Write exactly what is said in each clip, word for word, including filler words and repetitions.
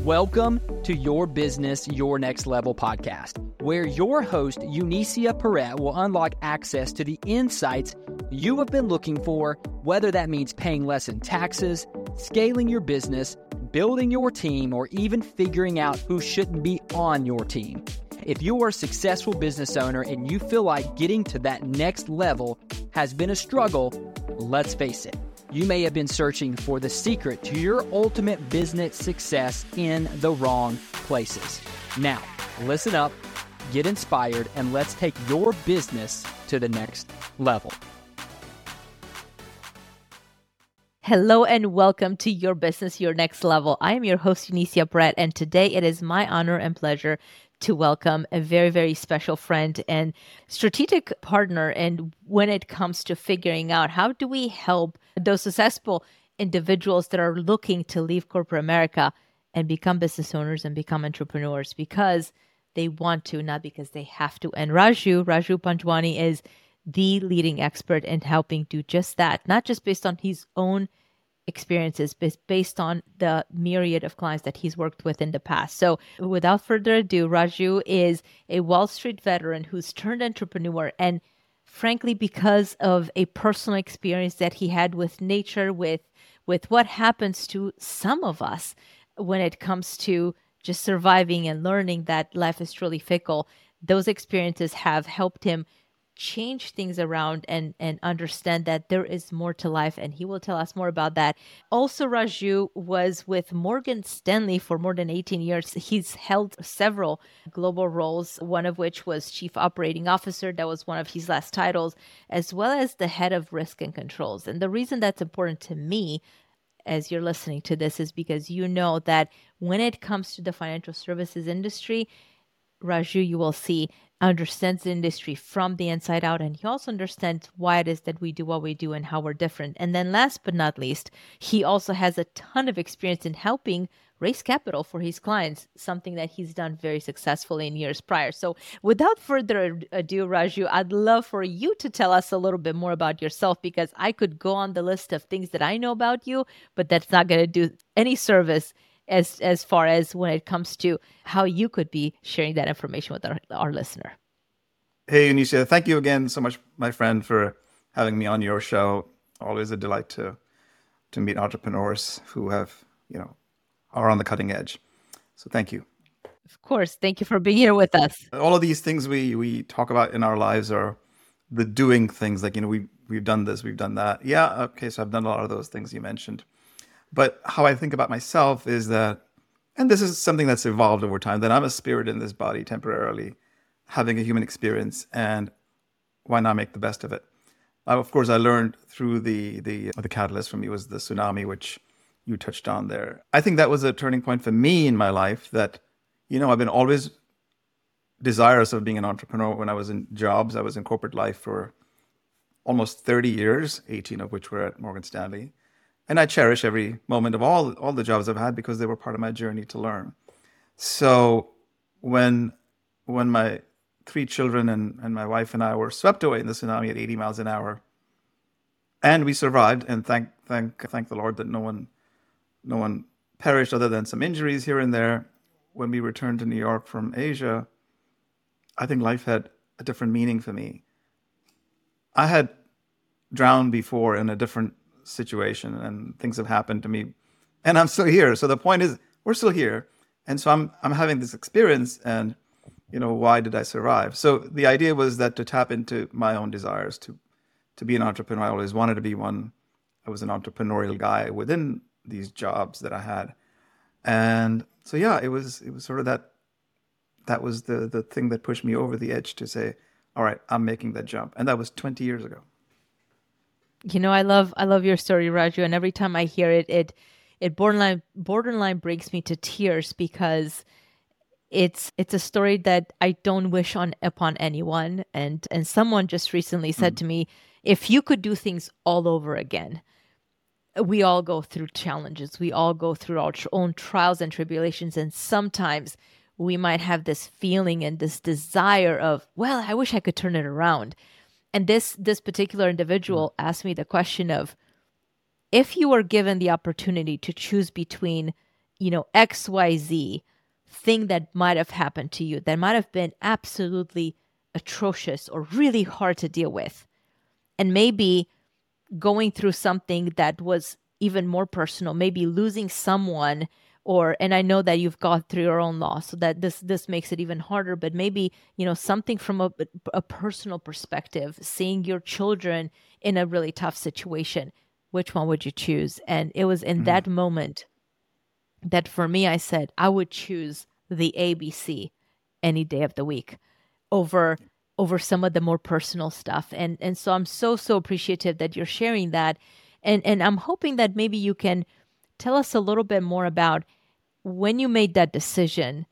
Welcome to Your Business, Your Next Level podcast, where your host, Unicia Perret, will unlock access to the insights you have been looking for, whether that means paying less in taxes, scaling your business, building your team, or even figuring out who shouldn't be on your team. If you are a successful business owner and you feel like getting to that next level has been a struggle, let's face it. You may have been searching for the secret to your ultimate business success in the wrong places. Now, listen up, get inspired, and let's take your business to the next level. Hello and welcome to Your Business, Your Next Level. I am your host, Unicia Perret, and today it is my honor and pleasure to welcome a very, very special friend and strategic partner. And when it comes to figuring out how do we help those successful individuals that are looking to leave corporate America and become business owners and become entrepreneurs because they want to, not because they have to. And Raju, Raju Panjwani is the leading expert in helping do just that, not just based on his own experiences, but based on the myriad of clients that he's worked with in the past. So without further ado, Raju is a Wall Street veteran who's turned entrepreneur. And frankly, because of a personal experience that he had with nature, with, with what happens to some of us when it comes to just surviving and learning that life is truly fickle, those experiences have helped him change things around and, and understand that there is more to life. And he will tell us more about that. Also, Raju was with Morgan Stanley for more than eighteen years. He's held several global roles, one of which was Chief Operating Officer. That was one of his last titles, as well as the head of risk and controls. And the reason that's important to me as you're listening to this is because you know that when it comes to the financial services industry, Raju, you will see, understands the industry from the inside out, and he also understands why it is that we do what we do and how we're different. And then last but not least, he also has a ton of experience in helping raise capital for his clients, something that he's done very successfully in years prior. So without further ado, Raju, I'd love for you to tell us a little bit more about yourself, because I could go on the list of things that I know about you, but that's not going to do any service as as far as when it comes to how you could be sharing that information with our, our listener. Hey, Unicia, thank you again so much, my friend, for having me on your show. Always a delight to to meet entrepreneurs who have, you know, are on the cutting edge. So thank you. Of course. Thank you for being here with us. All of these things we we talk about in our lives are the doing things, like, you know, we, we've done this, we've done that. Yeah, okay, so I've done a lot of those things you mentioned. But how I think about myself is that, and this is something that's evolved over time, that I'm a spirit in this body temporarily, having a human experience, and why not make the best of it? Uh, of course, I learned through the, the, the catalyst for me was the tsunami, which you touched on there. I think that was a turning point for me in my life that, you know, I've been always desirous of being an entrepreneur. When I was in jobs, I was in corporate life for almost thirty years, eighteen of which were at Morgan Stanley. And I cherish every moment of all, all the jobs I've had because they were part of my journey to learn. So when, when my three children and, and my wife and I were swept away in the tsunami at eighty miles an hour, and we survived, and thank thank thank the Lord that no one no one perished other than some injuries here and there. When we returned to New York from Asia, I think life had a different meaning for me. I had drowned before in a different situation, and things have happened to me, and I'm still here. So the point is, we're still here, and so I'm I'm having this experience, and you know, why did I survive? So the idea was that to tap into my own desires to to be an entrepreneur. I always wanted to be one. I was an entrepreneurial guy within these jobs that I had, and so yeah, it was it was sort of that that was the the thing that pushed me over the edge to say, all right, I'm making that jump, and that was twenty years ago. You know, I love I love your story, Raju, and every time I hear it, it it borderline borderline brings me to tears, because it's it's a story that I don't wish on upon anyone. And and someone just recently said mm. to me, if you could do things all over again, we all go through challenges. We all go through our tr- own trials and tribulations, and sometimes we might have this feeling and this desire of, well, I wish I could turn it around. And this this particular individual mm. asked me the question of, if you were given the opportunity to choose between you know, X Y Z thing that might have happened to you that might have been absolutely atrocious or really hard to deal with. And maybe going through something that was even more personal, maybe losing someone, or, and I know that you've gone through your own loss, so that this this makes it even harder, but maybe, you know, something from a, a personal perspective, seeing your children in a really tough situation. Which one would you choose? And it was in mm. that moment that for me, I said, I would choose the A B C any day of the week over over some of the more personal stuff. And and so I'm so, so appreciative that you're sharing that. And and I'm hoping that maybe you can tell us a little bit more about when you made that decision.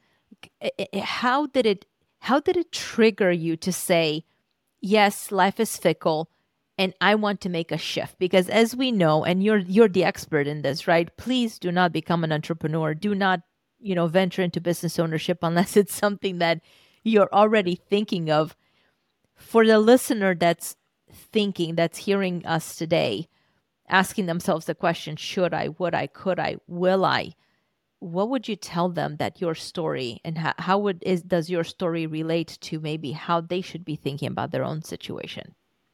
How did it how did it trigger you to say, yes, life is fickle and I want to make a shift? Because as we know, and you're you're the expert in this, right? Please do not become an entrepreneur. Do not, you know, venture into business ownership unless it's something that you're already thinking of. For the listener that's thinking, that's hearing us today, asking themselves the question, should I, would I, could I, will I? What would you tell them that your story, and how, how would is does your story relate to maybe how they should be thinking about their own situation?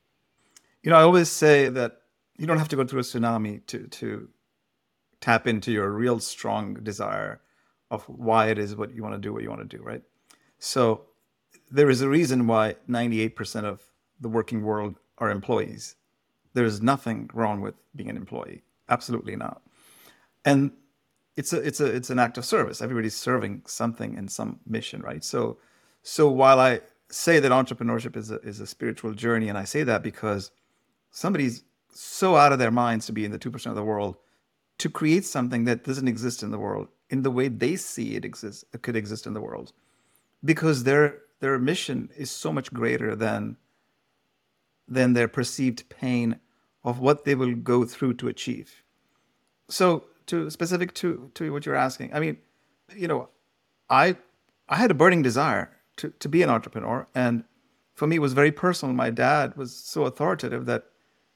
You know, I always say that you don't have to go through a tsunami to to tap into your real strong desire of why it is what you want to do, what you want to do, right? So there is a reason why ninety-eight percent of the working world are employees. There's nothing wrong with being an employee. Absolutely not. And it's a it's a it's an act of service. Everybody's serving something in some mission, right? So so while I say that entrepreneurship is a is a spiritual journey, and I say that because somebody's so out of their minds to be in the two percent of the world to create something that doesn't exist in the world in the way they see it exists, it could exist in the world, because their their mission is so much greater than than their perceived pain of what they will go through to achieve. So to specific to to what you're asking, I mean, you know, I I had a burning desire to to be an entrepreneur, and for me it was very personal. My dad was so authoritative that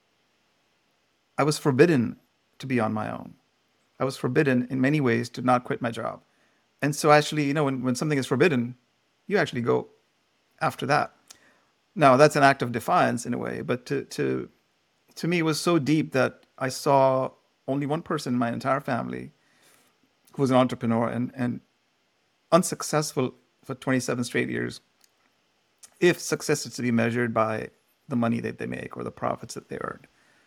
I was forbidden to be on my own. I was forbidden in many ways to not quit my job. And so actually, you know, when, when something is forbidden, you actually go after that. Now, that's an act of defiance in a way, but to to to me, it was so deep that I saw only one person in my entire family who was an entrepreneur and, and unsuccessful for twenty-seven straight years, if success is to be measured by the money that they make or the profits that they earn.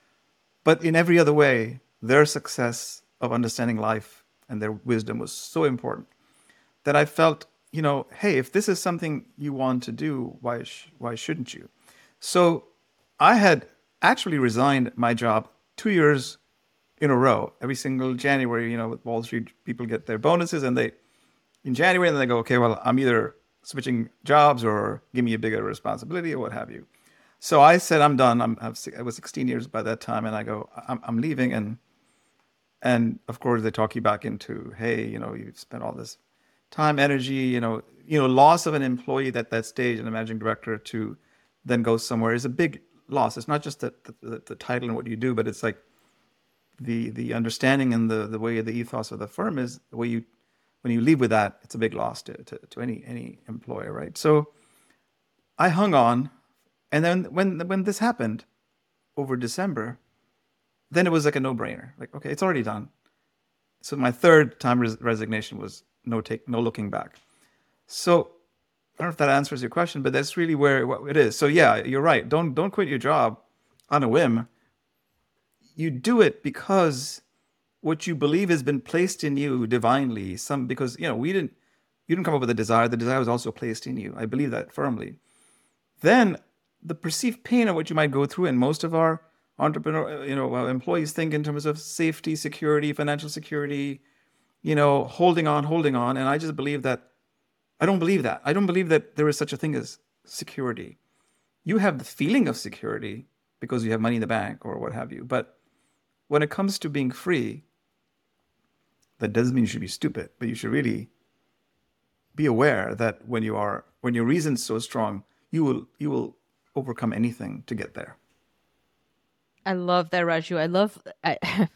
But in every other way, their success of understanding life and their wisdom was so important that I felt, you know, hey, if this is something you want to do, why sh- why shouldn't you? So I had actually resigned my job two years in a row. Every single January, you know, with Wall Street, people get their bonuses, and they, in January, and they go, okay, well, I'm either switching jobs or give me a bigger responsibility or what have you. So I said, I'm done. I'm, I've, I was sixteen years by that time, and I go, I'm, I'm leaving. And and of course, they talk you back into, hey, you know, you've spent all this time, energy, you know, you know, loss of an employee at that stage, and a managing director to then go somewhere is a big loss. It's not just the, the, the title and what you do, but it's like the the understanding and the the way the ethos of the firm is, the way you, when you leave with that, it's a big loss to, to, to any any employer, right? So I hung on, and then when when this happened over December, then it was like a no-brainer. Like, okay, it's already done. So my third time res- resignation was no take, no looking back. So I don't know if that answers your question, but that's really where what it is. So yeah, you're right. Don't don't quit your job on a whim. You do it because what you believe has been placed in you divinely. Some because you know we didn't you didn't come up with a desire. The desire was also placed in you. I believe that firmly. Then the perceived pain of what you might go through, and most of our entrepreneur, you know, employees think in terms of safety, security, financial security, you know, holding on, holding on. And I just believe that, I don't believe that. I don't believe that there is such a thing as security. You have the feeling of security because you have money in the bank or what have you. But when it comes to being free, that doesn't mean you should be stupid, but you should really be aware that when you are, when your reason's so strong, you will, you will overcome anything to get there. I love that, Raju. I love, I,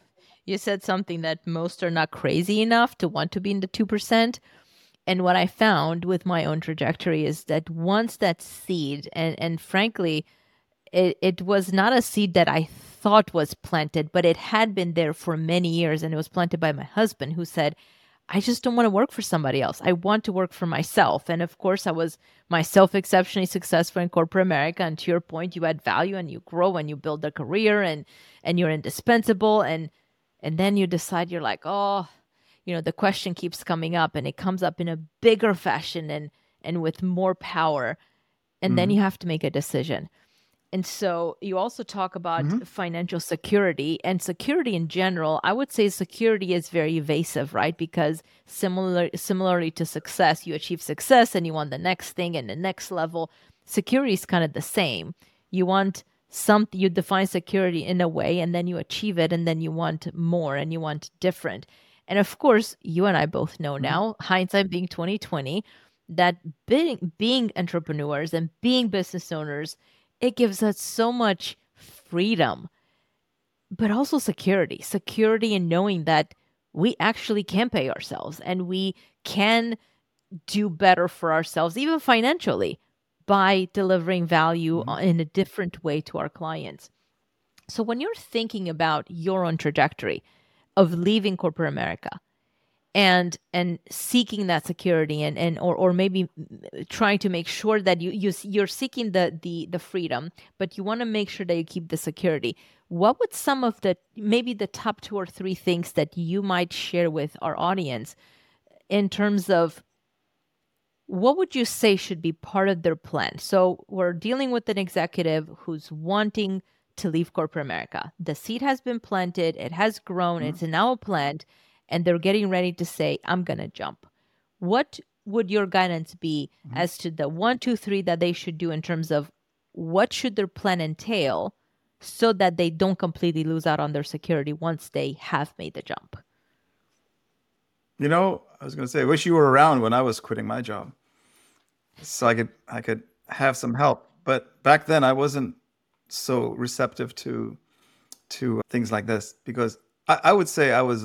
You said something that most are not crazy enough to want to be in the two percent. And what I found with my own trajectory is that once that seed, and, and frankly, it, it was not a seed that I thought was planted, but it had been there for many years. And it was planted by my husband, who said, I just don't want to work for somebody else. I want to work for myself. And of course, I was myself exceptionally successful in corporate America. And to your point, you add value and you grow and you build a career and and you're indispensable. And and then you decide, you're like, oh, you know, the question keeps coming up, and it comes up in a bigger fashion and and with more power. And then Mm-hmm. you have to make a decision. And so you also talk about Mm-hmm. financial security, and security in general. I would say security is very evasive, right? Because similar, similarly to success, you achieve success and you want the next thing and the next level. Security is kind of the same. You want something, you define security in a way, and then you achieve it, and then you want more and you want different. And of course, you and I both know Mm-hmm. now, hindsight being twenty twenty, that being being entrepreneurs and being business owners, it gives us so much freedom, but also security. Security in knowing that we actually can pay ourselves and we can do better for ourselves, even financially, by delivering value Mm-hmm. uh, in a different way to our clients. So when you're thinking about your own trajectory of leaving corporate America and and seeking that security, and and or or maybe trying to make sure that you, you you're seeking the the the freedom, but you want to make sure that you keep the security, what would some of the, maybe the top two or three things that you might share with our audience in terms of what would you say should be part of their plan? So we're dealing with an executive who's wanting to leave corporate America. The seed has been planted, it has grown, Mm-hmm. it's now a plant, and they're getting ready to say, I'm going to jump. What would your guidance be Mm-hmm. as to the one, two, three that they should do in terms of what should their plan entail so that they don't completely lose out on their security once they have made the jump? You know, I was going to say, I wish you were around when I was quitting my job, so I could I could have some help. But back then, I wasn't so receptive to to things like this because I, I would say I was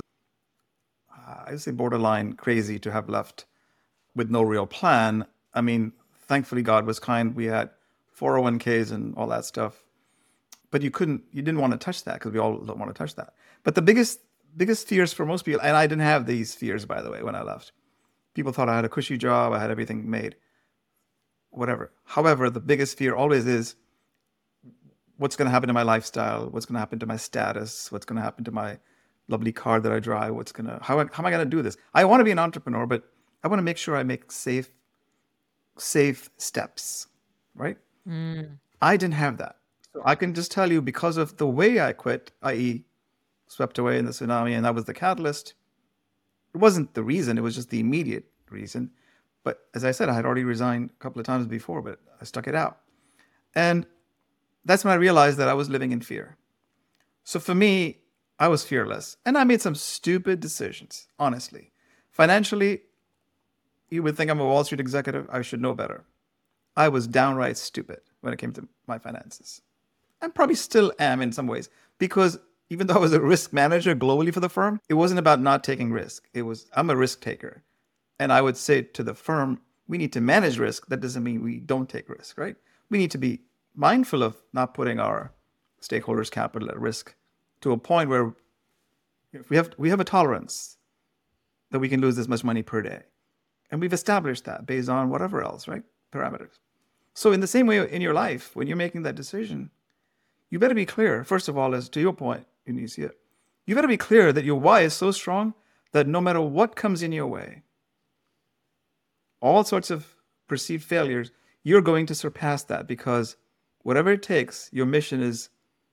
I would say borderline crazy to have left with no real plan. I mean, thankfully God was kind. We had four oh one k's and all that stuff, but you couldn't, you didn't want to touch that because we all don't want to touch that. But the biggest biggest fears for most people, and I didn't have these fears by the way when I left. People thought I had a cushy job, I had everything made, whatever. However, the biggest fear always is what's going to happen to my lifestyle, what's going to happen to my status, what's going to happen to my lovely car that I drive, what's going to, how, how am I going to do this? I want to be an entrepreneur, but I want to make sure I make safe, safe steps, right? Mm. I didn't have that. So I can just tell you because of the way I quit, that is swept away in the tsunami, and that was the catalyst. It wasn't the reason, it was just the immediate reason. But as I said, I had already resigned a couple of times before, but I stuck it out. And that's when I realized that I was living in fear. So for me, I was fearless. And I made some stupid decisions, honestly. Financially, you would think I'm a Wall Street executive. I should know better. I was downright stupid when it came to my finances. I probably still am in some ways because even though I was a risk manager globally for the firm, it wasn't about not taking risk. It was, I'm a risk taker. And I would say to the firm, we need to manage risk. That doesn't mean we don't take risk, right? We need to be mindful of not putting our stakeholders' capital at risk to a point where if we have we have a tolerance that we can lose this much money per day. And we've established that based on whatever else, right? Parameters. So in the same way in your life, when you're making that decision, you better be clear, first of all, as to your point, Unicia, you better be clear that your why is so strong that no matter what comes in your way, all sorts of perceived failures, you're going to surpass that because whatever it takes, your mission is,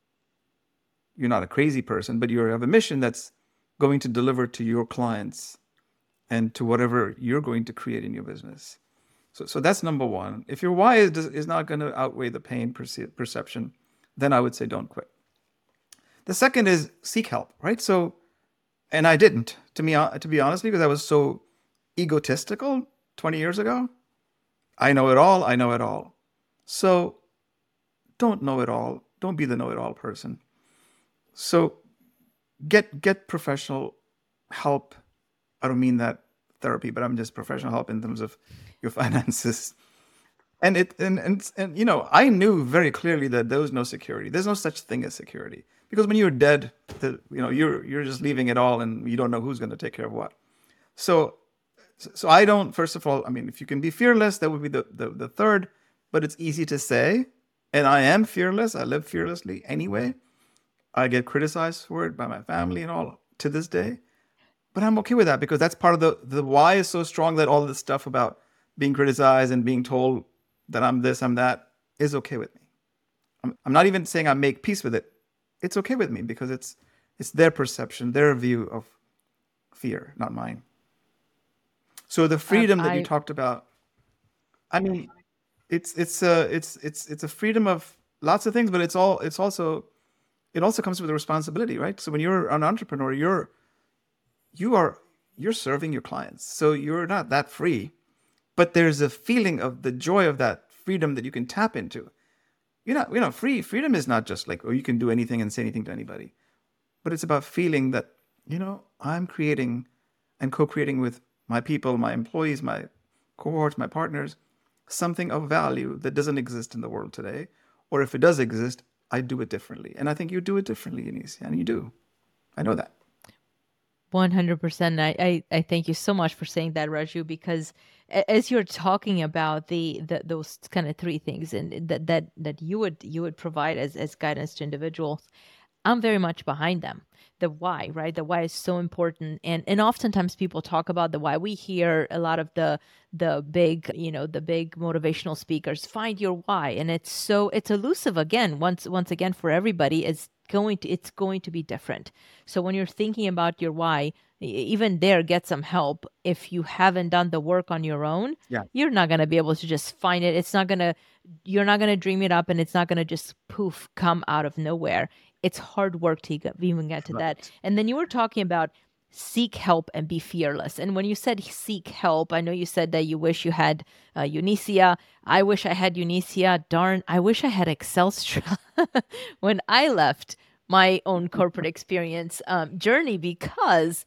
you're not a crazy person, but you have a mission that's going to deliver to your clients and to whatever you're going to create in your business. So, so that's number one. If your why is, is not going to outweigh the pain perce- perception, then I would say don't quit. The second is seek help, right? So, and I didn't, to me, to be honest, because I was so egotistical twenty years ago. I know it all. I know it all. So don't know it all. Don't be the know-it-all person. So get get professional help. I don't mean that therapy, but I'm just professional help in terms of your finances. And it and, and and you know, I knew very clearly that there was no security. There's no such thing as security. Because when you're dead, the, you know, you're you're just leaving it all and you don't know who's going to take care of what. So so I don't, first of all, I mean, if you can be fearless, that would be the, the, the third, but it's easy to say. And I am fearless. I live fearlessly anyway. I get criticized for it by my family and all to this day. But I'm okay with that because that's part of the, the why is so strong that all this stuff about being criticized and being told that I'm this, I'm that is okay with me. I'm, I'm not even saying I make peace with it. It's okay with me because it's it's their perception, their view of fear, not mine. So the freedom Um, that you I talked about, I mean, it's it's a it's it's it's a freedom of lots of things, but it's all it's also it also comes with a responsibility, right? So when you're an entrepreneur, you're you are you're serving your clients, so you're not that free, but there's a feeling of the joy of that freedom that you can tap into. You're not, you know, free freedom is not just like, oh, you can do anything and say anything to anybody, but it's about feeling that, you know, I'm creating and co-creating with my people, my employees, my cohorts, my partners, something of value that doesn't exist in the world today. Or if it does exist, I do it differently. And I think you do it differently, Anisia, and you do. I know that. one hundred percent. I, I, I thank you so much for saying that, Raju, because a- as you're talking about the, the those kind of three things and that, that that you would you would provide as, as guidance to individuals, I'm very much behind them. The why, right? The why is so important. And and oftentimes people talk about the why. We hear a lot of the the big, you know, the big motivational speakers, find your why. And it's so it's elusive again, once once again for everybody. It's going to it's going to be different. So when you're thinking about your why, e- even there, get some help. If you haven't done the work on your own, Yeah. you're not going to be able to just find it. It's not going to, you're not going to dream it up and it's not going to just poof, come out of nowhere. It's hard work to get, even get to that. Right. And then you were talking about seek help and be fearless. And when you said seek help, I know you said that you wish you had uh, Unicia. I wish I had Unicia. Darn, I wish I had Excelstra when I left my own corporate experience um, journey, because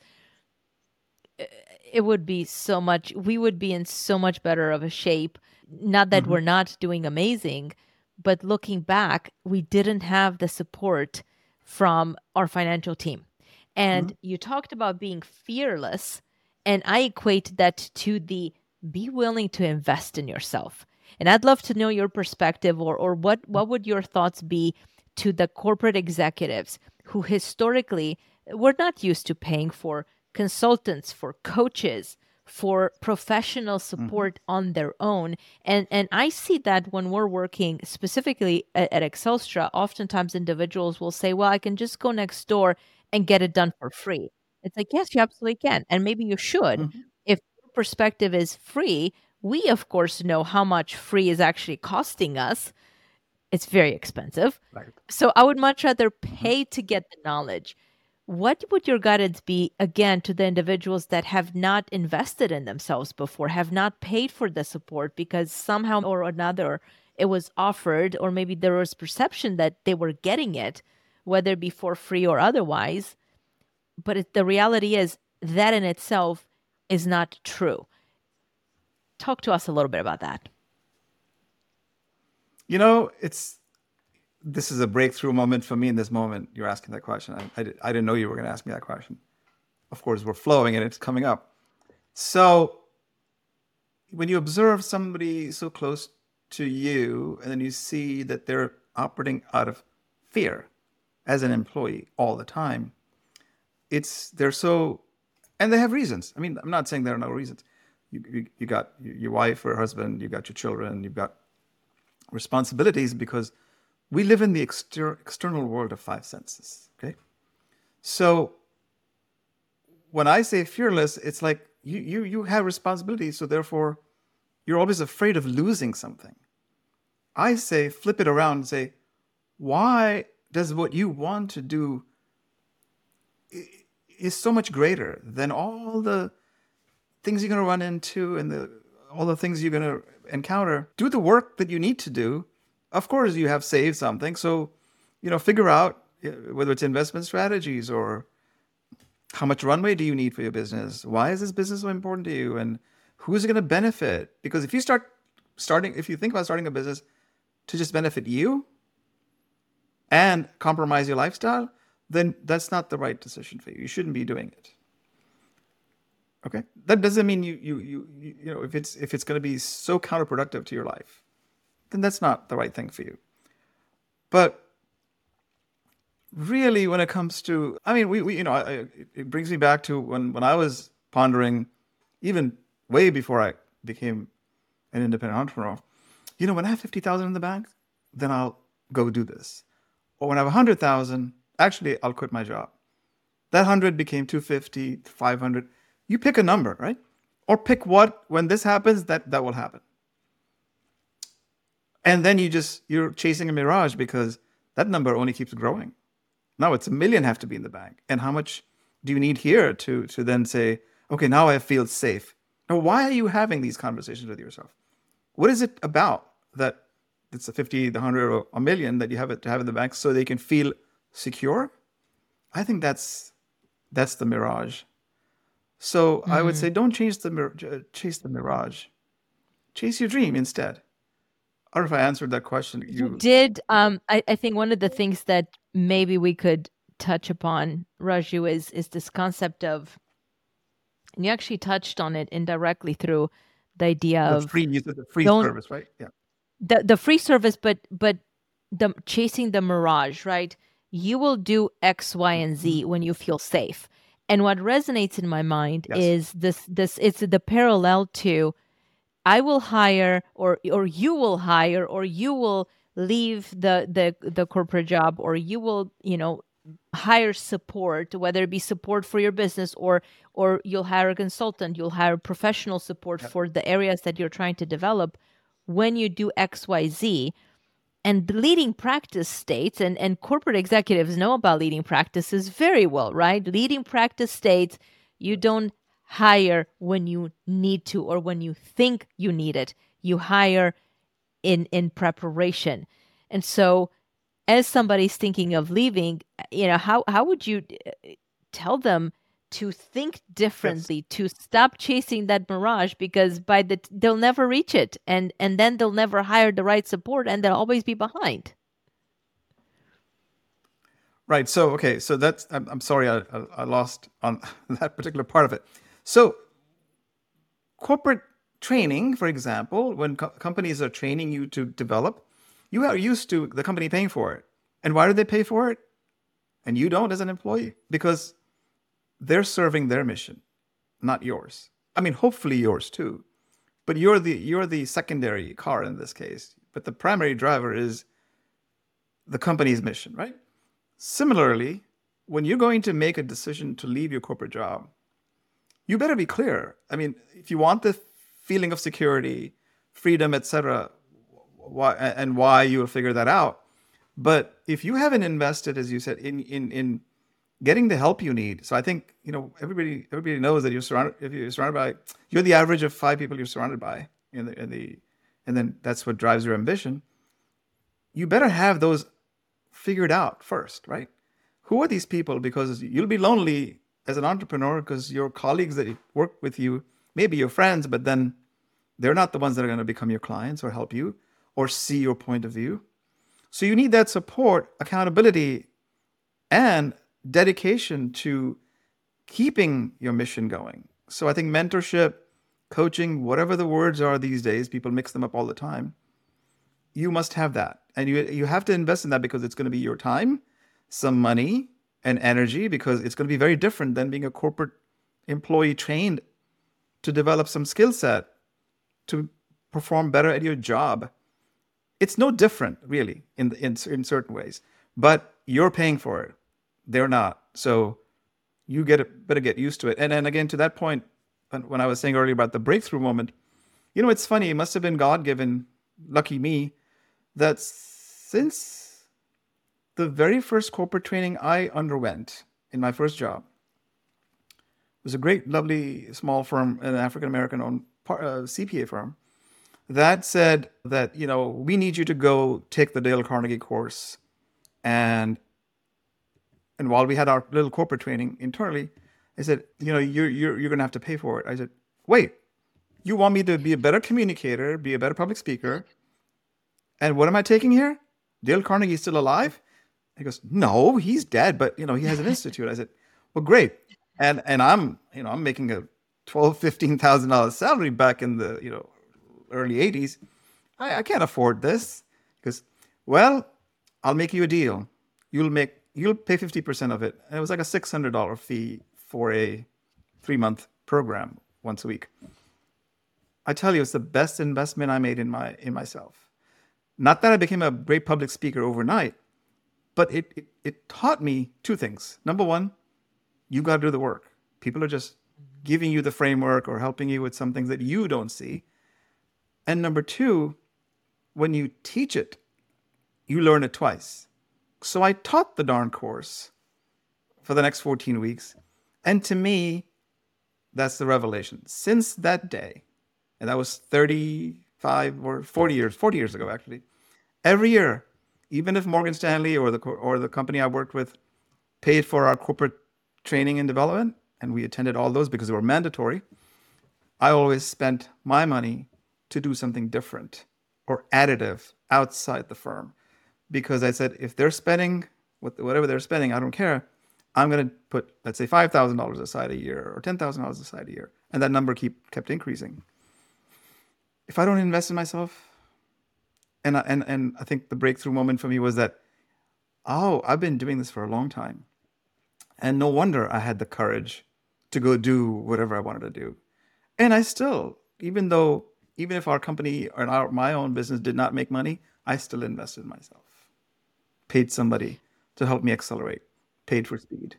it would be so much, we would be in so much better of a shape. Not that Mm-hmm. we're not doing amazing, but looking back, we didn't have the support from our financial team. Mm-hmm. And you talked about being fearless, and I equate that to the be willing to invest in yourself. And I'd love to know your perspective, or or what what would your thoughts be to the corporate executives who historically were not used to paying for consultants, for coaches, for professional Mm-hmm. support on their own. And and I see that when we're working specifically at, at Excelstra, oftentimes individuals will say, well, I can just go next door and get it done for free. It's like, yes, you absolutely can. And maybe you should. Mm-hmm. If your perspective is free, we of course know how much free is actually costing us. It's very expensive. Right. So I would much rather Mm-hmm. pay to get the knowledge. What would your guidance be again to the individuals that have not invested in themselves before, have not paid for the support because somehow or another it was offered, or maybe there was perception that they were getting it, whether it be for free or otherwise? But it, the reality is that in itself is not true. Talk to us a little bit about that. You know, it's this is a breakthrough moment for me in this moment. You're asking that question. I, I, I didn't know you were going to ask me that question. Of course, we're flowing and it's coming up. So when you observe somebody so close to you and then you see that they're operating out of fear as an employee all the time, it's they're so, and they have reasons. I mean, I'm not saying there are no reasons. You, you, you got your wife or husband, you got your children, you've got responsibilities because we live in the exter- external world of five senses. Okay. So when I say fearless, it's like you, you, you have responsibilities. So therefore, you're always afraid of losing something. I say, flip it around and say, why does what you want to do is so much greater than all the things you're going to run into and the all the things you're going to encounter? Do the work that you need to do. Of course, you have saved something, so you know, figure out uh, whether it's investment strategies or How much runway do you need for your business? Why is this business so important to you? And who's going to benefit? Because if you start starting, if you think about starting a business to just benefit you and compromise your lifestyle, then that's not the right decision for you. You shouldn't be doing it. Okay, that doesn't mean you you you you you know if it's if it's going to be so counterproductive to your life, then that's not the right thing for you. But really, when it comes to, I mean, we, we you know, I, it brings me back to when when I was pondering, even way before I became an independent entrepreneur. You know, when I have fifty thousand in the bank, then I'll go do this. Or when I have a hundred thousand, actually, I'll quit my job. That hundred became two fifty, five hundred. You pick a number, right? Or pick what, when this happens, that, that will happen. And then you just, you're chasing a mirage because that number only keeps growing. Now it's a million have to be in the bank. And how much do you need here to, to then say, okay, now I feel safe. Now, why are you having these conversations with yourself? What is it about that it's a fifty, the hundred, or a million that you have it to have in the bank so they can feel secure? I think that's, that's the mirage. So mm-hmm. I would say, don't chase the chase the mirage, chase your dream instead. I don't know if I answered that question. You, you did. Um, I, I think one of the things that maybe we could touch upon, Raju, is is this concept of, and you actually touched on it indirectly through the idea the of free use of the free service, right? Yeah. The the free service, but but the chasing the mirage, right? You will do X, Y, and Z when you feel safe. And what resonates in my mind yes. is this, this, it's the parallel to, I will hire or, or you will hire, or you will leave the, the, the corporate job, or you will, you know, hire support, whether it be support for your business, or, or you'll hire a consultant, you'll hire professional support yep. for the areas that you're trying to develop when you do X, Y, Z. And the leading practice states, and, and corporate executives know about leading practices very well, right? Leading practice states, you don't hire when you need to or when you think you need it. You hire in, in preparation. And so as somebody's thinking of leaving, you know, how, how would you tell them to think differently, yes. to stop chasing that mirage, because by the they'll never reach it, and and then they'll never hire the right support, and they'll always be behind. Right. So okay. So that's I'm, I'm sorry I, I lost on that particular part of it. So corporate training, for example, when co- companies are training you to develop, you are used to the company paying for it. And why do they pay for it? And you don't as an employee? Because they're serving their mission, not yours. I mean, hopefully yours too, but you're the you're the secondary car in this case. But the primary driver is the company's mission, right? Similarly, when you're going to make a decision to leave your corporate job, you better be clear. I mean, if you want the feeling of security, freedom, et cetera, why and why, you'll figure that out. But if you haven't invested, as you said, in in in getting the help you need. So I think, you know, everybody everybody knows that you're surrounded, if you're surrounded by, you're the average of five people you're surrounded by in the, in the, and then that's what drives your ambition. You better have those figured out first, right? Who are these people? Because you'll be lonely as an entrepreneur because your colleagues that work with you, maybe your friends, but then they're not the ones that are going to become your clients or help you or see your point of view. So you need that support, accountability, and dedication to keeping your mission going. So I think mentorship, coaching, whatever the words are these days, people mix them up all the time. You must have that. And you you have to invest in that because it's going to be your time, some money, and energy, because it's going to be very different than being a corporate employee trained to develop some skill set to perform better at your job. It's no different, really, in in, in certain ways. But you're paying for it. They're not. So you get better get used to it. And then again, to that point, when I was saying earlier about the breakthrough moment, you know, it's funny. It must have been God-given, lucky me, that since the very first corporate training I underwent in my first job, it was a great, lovely, small firm, an African-American owned uh, C P A firm, that said that, you know, we need you to go take the Dale Carnegie course. And And while we had our little corporate training internally, I said, you know, you're you're you're gonna have to pay for it. I said, wait, you want me to be a better communicator, be a better public speaker, and what am I taking here? Dale Carnegie's still alive? He goes, no, he's dead, but you know, he has an institute. I said, well, great. And and I'm, you know, I'm making a twelve, fifteen thousand dollars salary back in the, you know, early eighties. I, I can't afford this. He goes, well, I'll make you a deal. You'll make you'll pay fifty percent of it. And it was like a six hundred dollars fee for a three month program once a week. I tell you, it's the best investment I made in my in myself. Not that I became a great public speaker overnight, but it, it, it taught me two things. Number one, you got to do the work. People are just giving you the framework or helping you with some things that you don't see. And number two, when you teach it, you learn it twice. So I taught the darn course for the next fourteen weeks. And to me, that's the revelation. Since that day, and that was thirty-five or forty years, forty years ago, actually, every year, even if Morgan Stanley or the or the company I worked with paid for our corporate training and development, and we attended all those because they were mandatory, I always spent my money to do something different or additive outside the firm. Because I said, if they're spending whatever they're spending, I don't care. I'm going to put, let's say, five thousand dollars aside a year or ten thousand dollars aside a year. And that number keep kept increasing. If I don't invest in myself, and I, and and I think the breakthrough moment for me was that, oh, I've been doing this for a long time. And no wonder I had the courage to go do whatever I wanted to do. And I still, even though, even if our company or our, my own business did not make money, I still invested in myself. Paid somebody to help me accelerate. Paid for speed.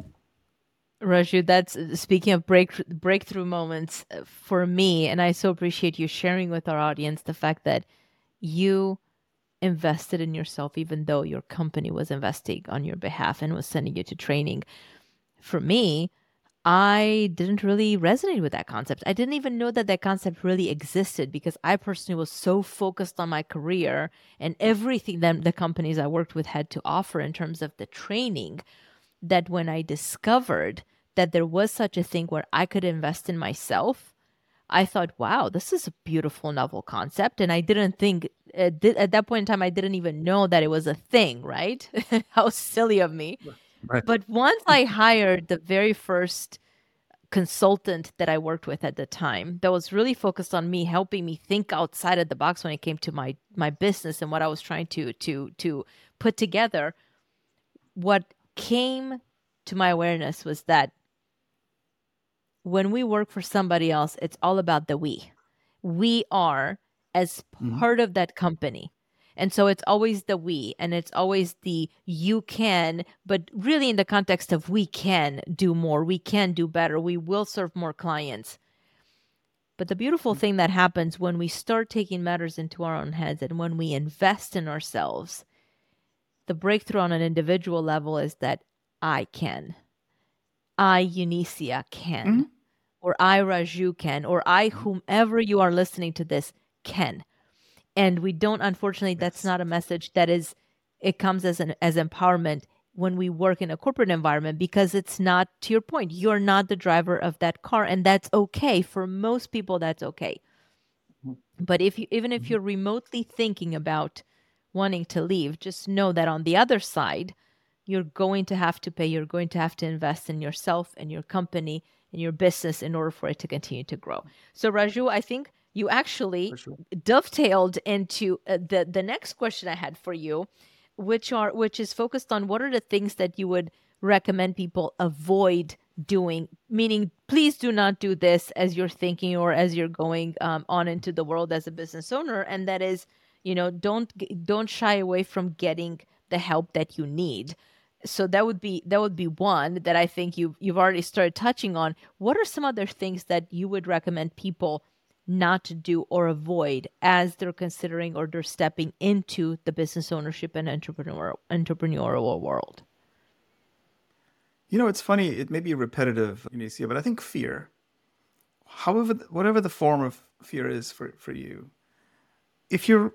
Raju, that's speaking of break, breakthrough moments for me, and I so appreciate you sharing with our audience the fact that you invested in yourself even though your company was investing on your behalf and was sending you to training. For me, I didn't really resonate with that concept. I didn't even know that that concept really existed because I personally was so focused on my career and everything that the companies I worked with had to offer in terms of the training, that when I discovered that there was such a thing where I could invest in myself, I thought, wow, this is a beautiful, novel concept. And I didn't think, at that point in time, I didn't even know that it was a thing, right? How silly of me. Right. But once I hired the very first consultant that I worked with at the time that was really focused on me, helping me think outside of the box when it came to my my business and what I was trying to to to put together, what came to my awareness was that when we work for somebody else, it's all about the we. We are as part of that company. And so it's always the we, and it's always the you can, but really in the context of we can do more, we can do better, we will serve more clients. But the beautiful thing that happens when we start taking matters into our own heads and when we invest in ourselves, the breakthrough on an individual level is that I can. I, Unicia, can. Mm-hmm. Or I, Raju, can. Or I, whomever you are listening to this, can. And we don't, unfortunately, that's Yes. not a message that is, it comes as an as empowerment when we work in a corporate environment, because it's not, to your point, you're not the driver of that car, and that's okay. For most people, that's okay. But if you, even if you're remotely thinking about wanting to leave, just know that on the other side, you're going to have to pay, you're going to have to invest in yourself and your company and your business in order for it to continue to grow. So Raju, I think you actually For sure. dovetailed into uh, the the next question I had for you, which are which is focused on what are the things that you would recommend people avoid doing, meaning please do not do this as you're thinking or as you're going um, on into the world as a business owner. And that is, you know, don't don't shy away from getting the help that you need. So that would be that would be one that I think you've you've already started touching on. What are some other things that you would recommend people not to do or avoid as they're considering or they're stepping into the business ownership and entrepreneur entrepreneurial world? You know, it's funny. It may be repetitive, Unicia, but I think fear, however, whatever the form of fear is for, for you, if you're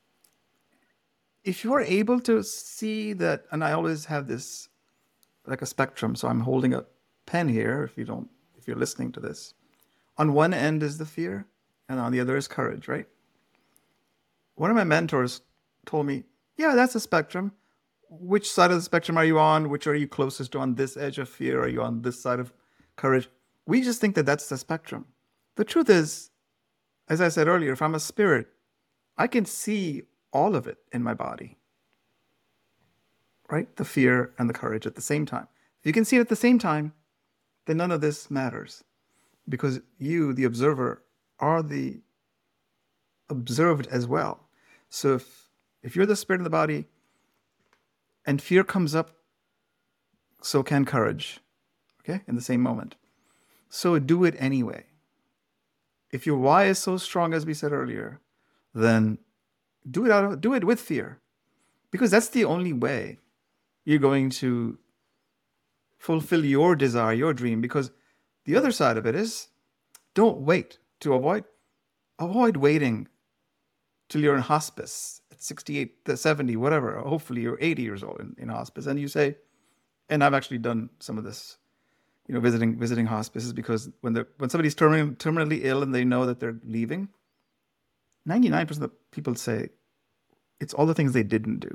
if you're able to see that, and I always have this like a spectrum. So I'm holding a pen here, if you don't, if you're listening to this, on one end is the fear, and on the other is courage, right? One of my mentors told me, yeah, that's a spectrum. Which side of the spectrum are you on? Which are you closest to on this edge of fear? Are you on this side of courage? We just think that that's the spectrum. The truth is, as I said earlier, if I'm a spirit, I can see all of it in my body, right? The fear and the courage at the same time. If you can see it at the same time, then none of this matters, because you, the observer, are the observed as well. So if, if you're the spirit in the body and fear comes up, so can courage, okay, in the same moment. So do it anyway. If your why is so strong, as we said earlier, then do it out of, do it with fear, because that's the only way you're going to fulfill your desire, your dream. Because the other side of it is, don't wait to avoid, avoid waiting till you're in hospice at sixty-eight, seventy, whatever. Hopefully you're eighty years old in, in hospice, and you say, and I've actually done some of this, you know, visiting visiting hospices, because when the when somebody's terminally, terminally ill and they know that they're leaving, ninety-nine percent of people say it's all the things they didn't do.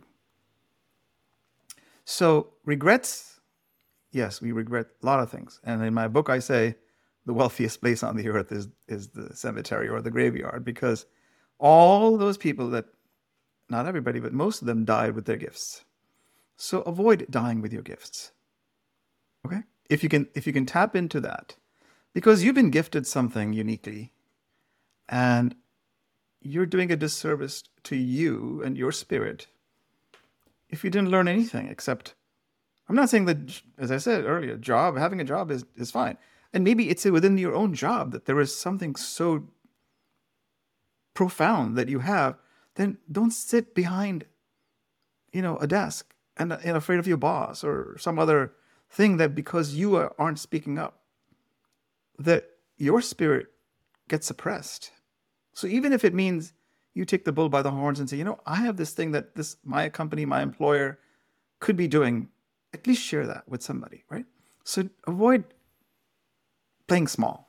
So regrets, yes, we regret a lot of things. And in my book, I say the wealthiest place on the earth is, is the cemetery or the graveyard, because all those people that, not everybody, but most of them died with their gifts. So avoid dying with your gifts. Okay? If you can, if you can tap into that, because you've been gifted something uniquely, and you're doing a disservice to you and your spirit if you didn't learn anything except, I'm not saying that, as I said earlier, job, having a job is, is fine. And maybe it's within your own job that there is something so profound that you have, then don't sit behind, you know, a desk and, and afraid of your boss or some other thing, that because you are, aren't speaking up, that your spirit gets suppressed. So even if it means you take the bull by the horns and say, you know, I have this thing that this my company, my employer could be doing, at least share that with somebody, right? So avoid playing small.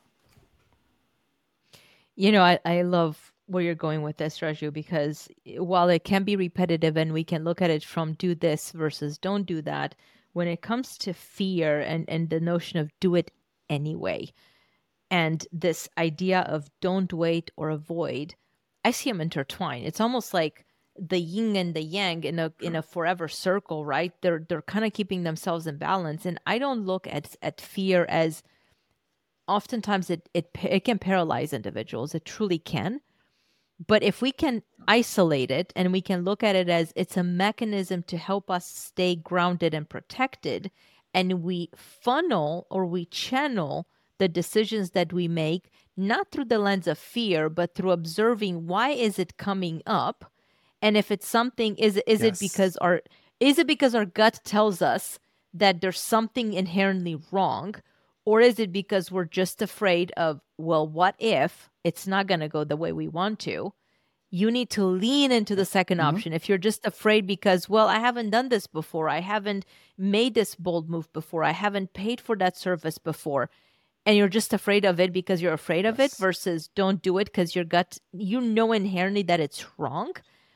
You know, I, I love where you're going with this, Raju, because while it can be repetitive and we can look at it from do this versus don't do that, when it comes to fear and, and the notion of do it anyway, and this idea of don't wait or avoid, I see them intertwined. It's almost like the yin and the yang in a in a forever circle, right? They're they're kind of keeping themselves in balance. And I don't look at at fear as, oftentimes it it it can paralyze individuals. It truly can. But if we can isolate it and we can look at it as it's a mechanism to help us stay grounded and protected, and we funnel or we channel the decisions that we make, not through the lens of fear, but through observing why is it coming up? And if it's something, is, is Yes. it because our, is it because our gut tells us that there's something inherently wrong? Or is it because we're just afraid of, well, what if it's not going to go the way we want to? You need to lean into the second Mhm. option. If you're just afraid because, well, I haven't done this before, I haven't made this bold move before, I haven't paid for that service before, and you're just afraid of it because you're afraid of it, Yes. versus don't do it because your gut, you know inherently that it's wrong,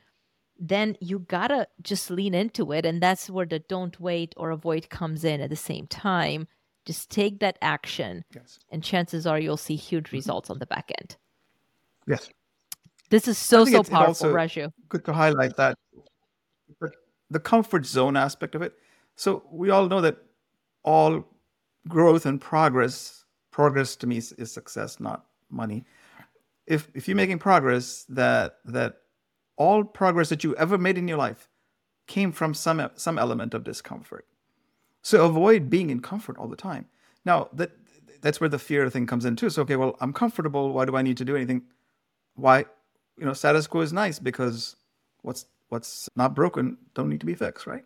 then you gotta just lean into it. And that's where the don't wait or avoid comes in at the same time. Just take that action, Yes. and chances are you'll see huge results on the back end. Yes. This is I so, think so it's it powerful, also Raju. good to highlight that the the comfort zone aspect of it. So we all know that all growth and progress, progress to me is, is success, not money. If if you're making progress, that that all progress that you ever made in your life came from some some element of discomfort. So avoid being in comfort all the time. Now that that's where the fear thing comes in too. So okay, well, I'm comfortable. Why do I need to do anything? Why, you know, status quo is nice, because what's what's not broken don't need to be fixed, right?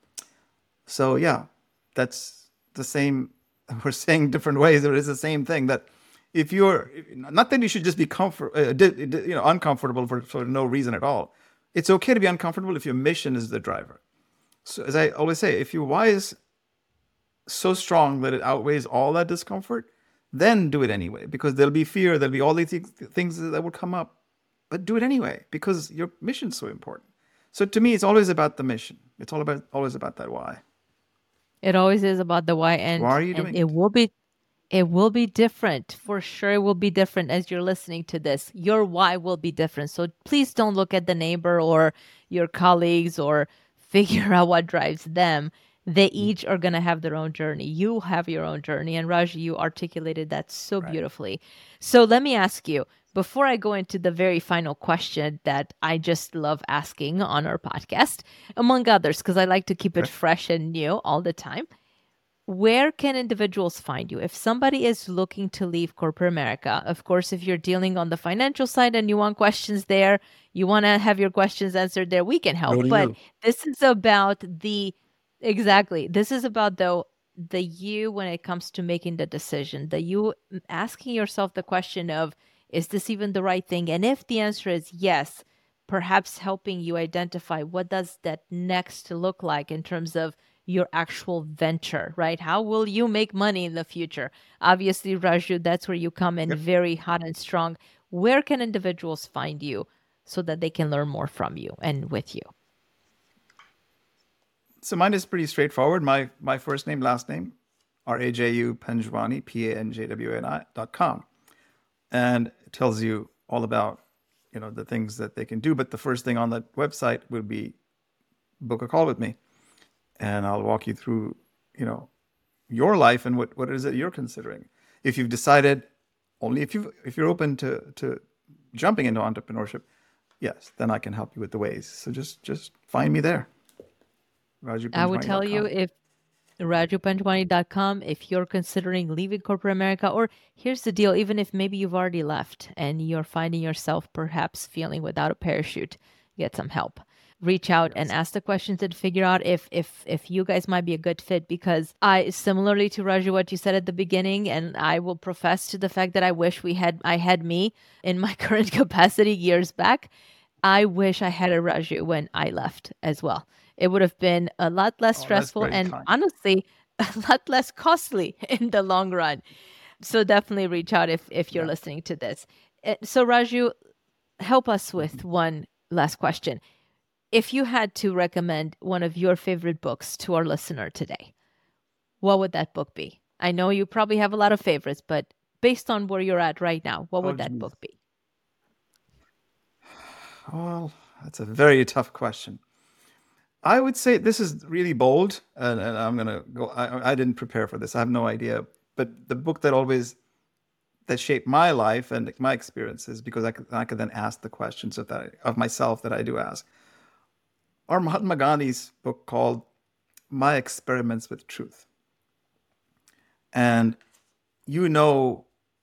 So yeah, that's the same. We're saying different ways, but it's the same thing. That if you're not that you should just be comfort, uh, di- di- you know, uncomfortable for, for no reason at all. It's okay to be uncomfortable if your mission is the driver. So as I always say, if your why is so strong that it outweighs all that discomfort, then do it anyway. Because there'll be fear, there'll be all these things things that will come up, but do it anyway because your mission's so important. So to me, it's always about the mission. It's all about always about that why. It always is about the why, and Why are you and doing it it? will be it will be different. For sure it will be different as you're listening to this. Your why will be different. So please don't look at the neighbor or your colleagues or figure out what drives them. They each are going to have their own journey. You have your own journey. And Raji, you articulated that so Right. beautifully. So let me ask you, before I go into the very final question that I just love asking on our podcast, among others, because I like to keep it Okay. fresh and new all the time, where can individuals find you? If somebody is looking to leave corporate America, of course, if you're dealing on the financial side and you want questions there, you want to have your questions answered there, we can Go help. to But you. this is about the, exactly, this is about the, the you when it comes to making the decision, the you asking yourself the question of, is this even the right thing? And if the answer is yes, perhaps helping you identify what does that next look like in terms of your actual venture, right? How will you make money in the future? Obviously, Raju, that's where you come in Yep. very hot and strong. Where can individuals find you so that they can learn more from you and with you? So mine is pretty straightforward. My my first name, last name, R A J U Panjwani, P A N J W A N I dot com. And it tells you all about, you know, the things that they can do. But the first thing on that website would be book a call with me. And I'll walk you through, you know, your life and what, what it is that you're considering. If you've decided only if you if you're open to to jumping into entrepreneurship, yes, then I can help you with the ways. So just just find me there. raju I would panjwani tell dot you com. if raju panjwani dot com, if you're considering leaving corporate America, or here's the deal, even if maybe you've already left and you're finding yourself perhaps feeling without a parachute, get some help. Reach out and Yes. ask the questions and figure out if if if you guys might be a good fit, because I, similarly to Raju, what you said at the beginning, and I will profess to the fact that I wish we had I had me in my current capacity years back. I wish I had a Raju when I left as well. It would have been a lot less Oh, that's stressful very and kind. honestly a lot less costly in the long run. So definitely reach out if if you're Yeah. listening to this. Uh, So Raju, help us Mhm. with one last question. If you had to recommend one of your favorite books to our listener today, what would that book be? I know you probably have a lot of favorites, but based on where you're at right now, what Oh, would that geez. book be? Well, that's a very tough question. I would say this is really bold, and, and I'm gonna go. I, I didn't prepare for this. I have no idea. But the book that always that shaped my life and my experiences, because I could I could then ask the questions of that of myself that I do ask, are Mahatma Gandhi's book called My Experiments with Truth. And you know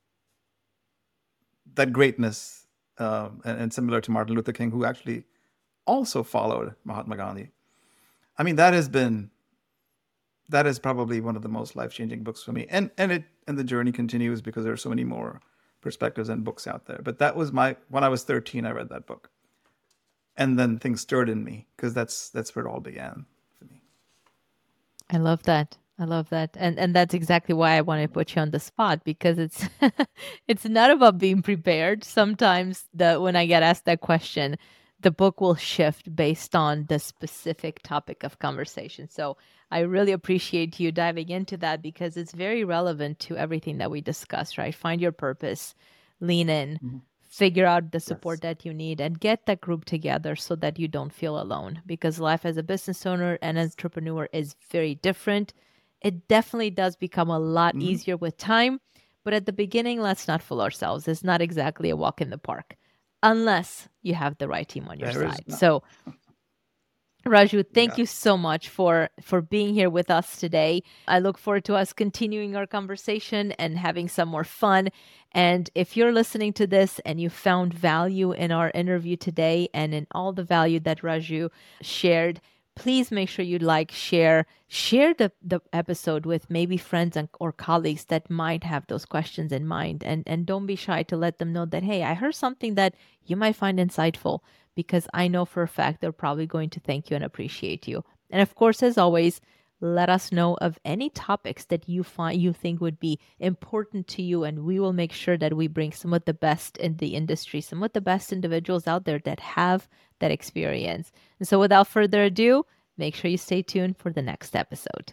that greatness, um, and, and similar to Martin Luther King, who actually also followed Mahatma Gandhi. I mean, that has been that is probably one of the most life changing books for me, and and it and the journey continues because there are so many more perspectives and books out there. But that was my when I was thirteen, I read that book, and then things stirred in me because that's that's where it all began for me. I love that. I love that. And and that's exactly why I want to put you on the spot, because it's it's not about being prepared. Sometimes the when I get asked that question, the book will shift based on the specific topic of conversation. So I really appreciate you diving into that because it's very relevant to everything that we discuss, right? Find your purpose, lean in, Mhm. figure out the support Yes. that you need, and get that group together so that you don't feel alone, because life as a business owner and entrepreneur is very different. It definitely does become a lot Hmm. easier with time, but at the beginning, let's not fool ourselves. It's not exactly a walk in the park unless you have the right team on your There is side. no. So Raju, thank Yeah. you so much for for being here with us today. I look forward to us continuing our conversation and having some more fun. And if you're listening to this and you found value in our interview today and in all the value that Raju shared, please make sure you like, share, share the, the episode with maybe friends and, or colleagues that might have those questions in mind. And, and don't be shy to let them know that, hey, I heard something that you might find insightful, because I know for a fact they're probably going to thank you and appreciate you. And of course, as always, let us know of any topics that you find you think would be important to you, and we will make sure that we bring some of the best in the industry, some of the best individuals out there that have that experience. And so without further ado, make sure you stay tuned for the next episode.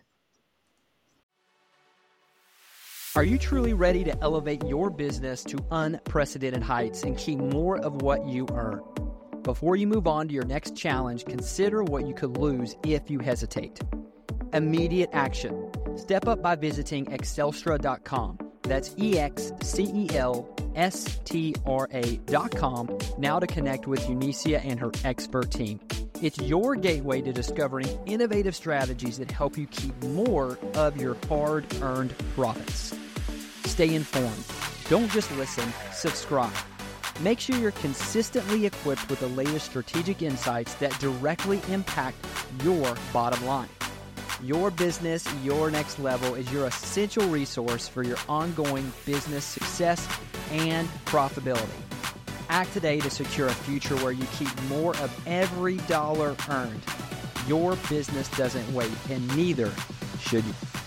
Are you truly ready to elevate your business to unprecedented heights and keep more of what you earn? Before you move on to your next challenge, consider what you could lose if you hesitate. Immediate action. Step up by visiting excelstra dot com. That's E X C E L S T R A dot com now to connect with Unicia and her expert team. It's your gateway to discovering innovative strategies that help you keep more of your hard-earned profits. Stay informed. Don't just listen, subscribe. Make sure you're consistently equipped with the latest strategic insights that directly impact your bottom line. Your business, your next level is your essential resource for your ongoing business success and profitability. Act today to secure a future where you keep more of every dollar earned. Your business doesn't wait, and neither should you.